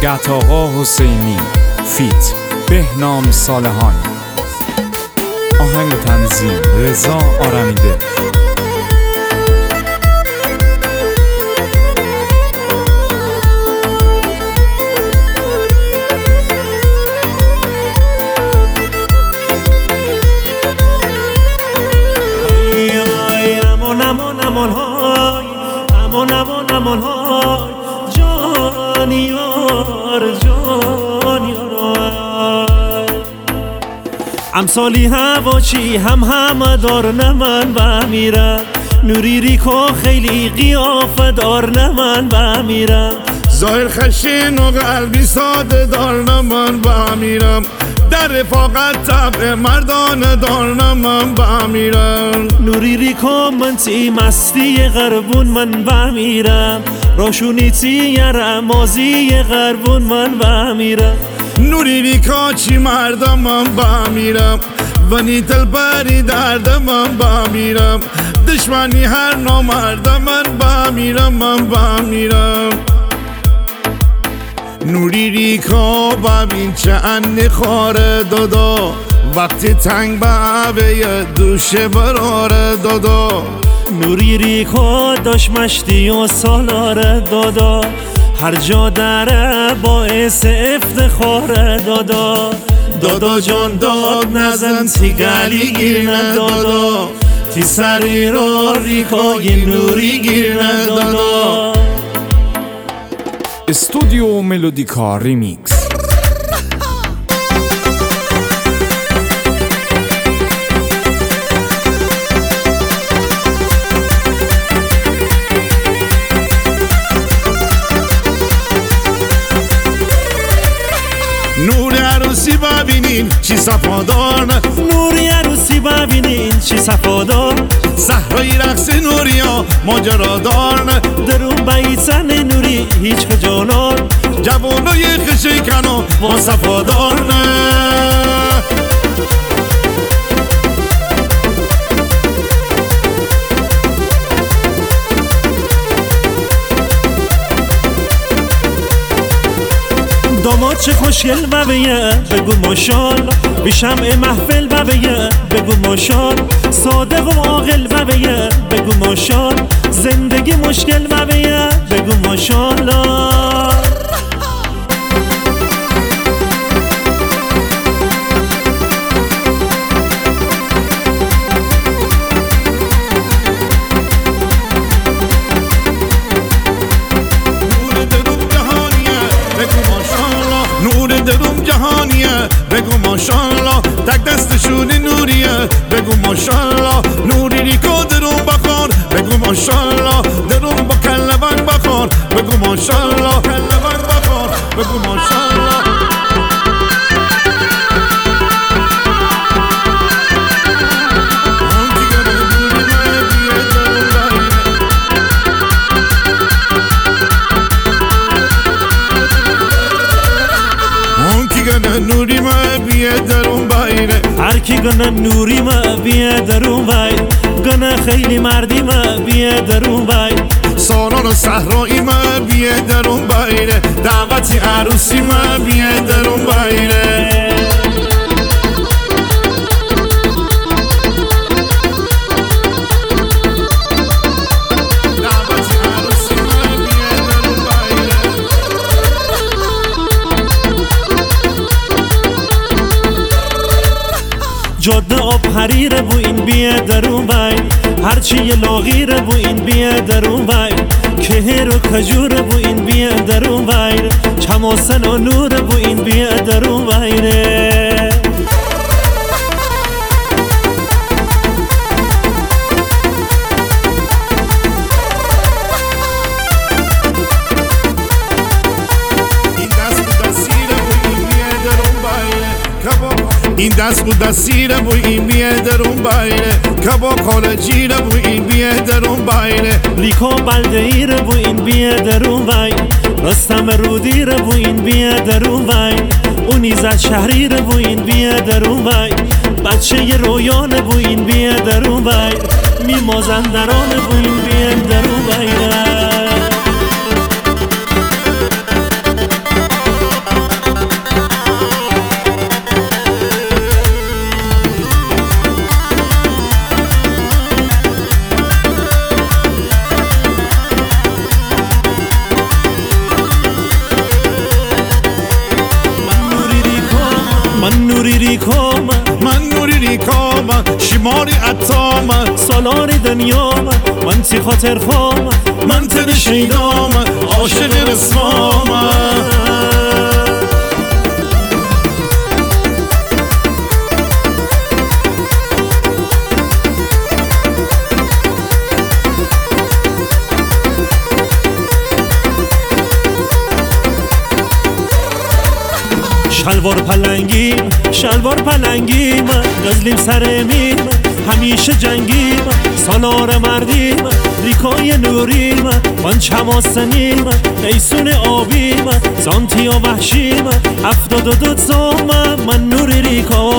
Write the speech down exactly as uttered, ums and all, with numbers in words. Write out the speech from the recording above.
گتاقا حسینی فیت بهنام صالحان. آهنگ و تنظیم رضا آرمیده. امان امان های امان امان امان های جانیار جانیار امثالی هواچی هم همه دار نمن و میرم نوری ریکو خیلی قیافه دار نمن و میرم ظاهر خشین و قلبی ساده دار نمن و میرم در رفاقت طبع مردان دار نمن و میرم نوری ریکو منتی مستی غربون من و میرم روشونیتی یرمازی غربون من و میرم نوری ریکا چی مردم من با میرم ونی دل بری درد من با میرم دشمنی هر نامردم من با میرم من با میرم نوری ریکا ببین چه انی خواره دادا وقتی تنگ به دوشه براره دادا نوری ریکا داشت مشتی و سالاره دادا هر جا داره باعث افتخاره دادا دادا جان داد نزن تی گلی گیر ندادا تی سری را ریکای نوری گیر ندادا. استودیو ملودیکا ریمیکس. نور عروسی ببینین چی صفادار نوری عروسی ببینین چی صفادار صحرای رقص نوریا ماجرادار درون بیتن نوری هیچ کجانار جوانای خشی کنو ما صفادار داماد چه خوشگل و بیه بگو ماشالله بی شمع محفل و بیه بگو ماشال صادق و عاقل و بیه بگو ماشال زندگی مشکل و بیه بگو ماشالله. درون جهانیه بگو ماشالله تک دستشون نوریه بگو ماشالله نوری ریکو درون بخور بگو ماشالله درون با کله بنگ بخور بگو ماشالله کله بنگ بخور بگو ماشالله. نوری ما بیه درون بایره هر کی گنه نوری ما بیه درون بایر گنه خیلی مردی ما بیه درون بایر سالان و صحرایی ما بیه درون بایره دعوتی عروسی ما بیه درون بایره جاده آب حریره بو این بیه درون بایر هرچی یه لاغیره بو این بیه درون بایر کهر و کجوره بو این بیه درون بایر چماسن و نوره بو این بیه درون بایره. این دست بود دستیره بو این بیه درون بایره کبا کالا جیره بو این بیه درون بایره لیکو بلده ایره بو این بیه درون بایر رستم رودیره بو این بیه درون بایر اونی زد شهریره بو این بیه درون بایر بچه ی رویانه بو این بیه درون بایر می مازندرانه بو این بیه درون بایر. ماری اتام سالاری دنیام من تی خاطر خام من تن شیدام عاشق رسوام شلوار پلنگیم شلوار پلنگیم غزلیم سر میم همیشه جنگیم سالار مردیم ریکای نوریم من چماسنیم نیسون آبیم زانتی و وحشیم هفتاد و دو سام من نور ریکا